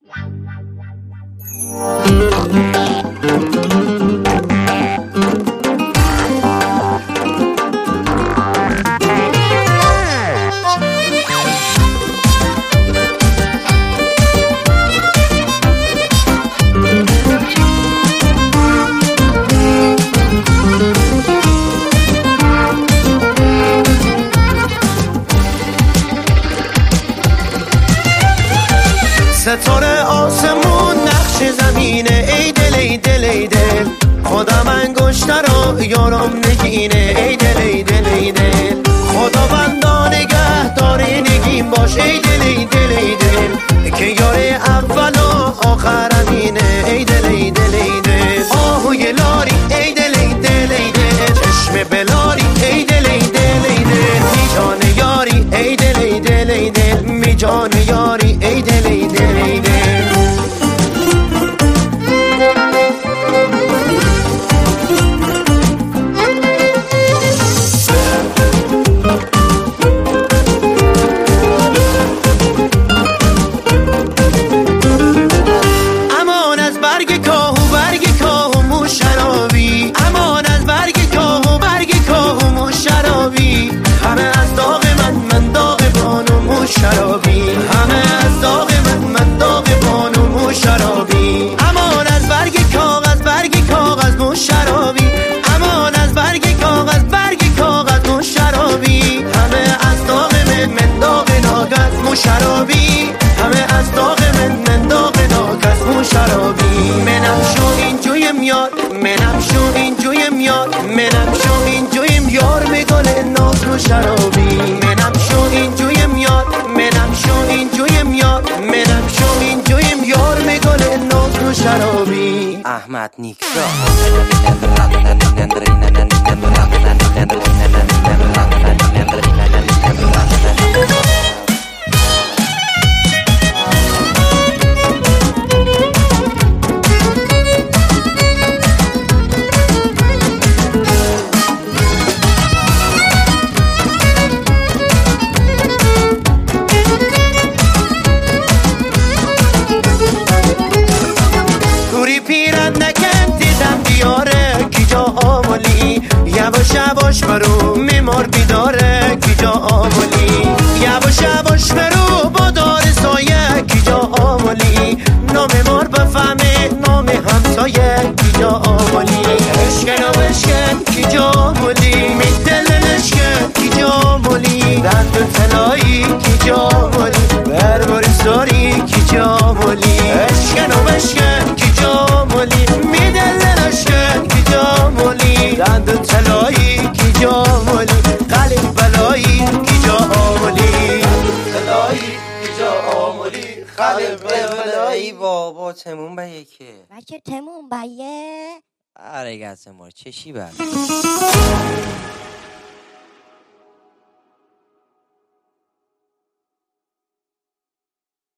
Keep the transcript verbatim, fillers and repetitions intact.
ستاره آسمون نقش زمینه، ای دل ای دل ای دل خودم انگشتر رو یارم نگینه، ای دل ای دل ای دل خدا بندا نگه داره نگین باش، ای دل ای دل ای دل که یار اول و آخرمینه، ای دل ای دل ای دل آهوی لاری، ای دل ای دل ای دل چشم بلاری، ای دل ای دل ای دل می جان یاری، ای دل ای دل ای دل می جان یاری، ای دل ای دل ای دل شرابی همه از داغ من من داغ بانو شرابی امان از برگ کاغذ برگ کاغذ مو شرابی امان از برگ کاغذ برگ کاغذ مو شرابی همه از داغ من من داغ ناگز مو شرابی همه از داغ من من داغ ناگز مو شرابی منم شو این جوی میاد منم شو این جوی میاد منم شو این جوی میار میگل ناز مو شرابی منم شو این جوی میاد منم شو این جوی میاد منم شو این جوی میار میگل ناز مو شرابی احمد نیکسا پیرت نکن دیدم دیاره کی جا آمولی یواش یواش برو میمار بیداره کی جا آمولی یواش یواش برو با دار سایه کی جا آمولی نام مار بفهمه نام همسایه کی جا آمولی اشکن و اشکن کی جا آمولی میدل اشکن کی جا آمولی دند و تلایی کی جا آمولی برباری ساری کی جا آمولی اشکن و اشکن کی جا آمولی میدل اشکن کی جا آمولی دند و تلایی کی جا آمولی قلب بلایی کی جا آمولی تلایی کی جا آمولی قلب بلایی بابا تمون به یکه بچه تمون به یه آره گسه مار چشی بر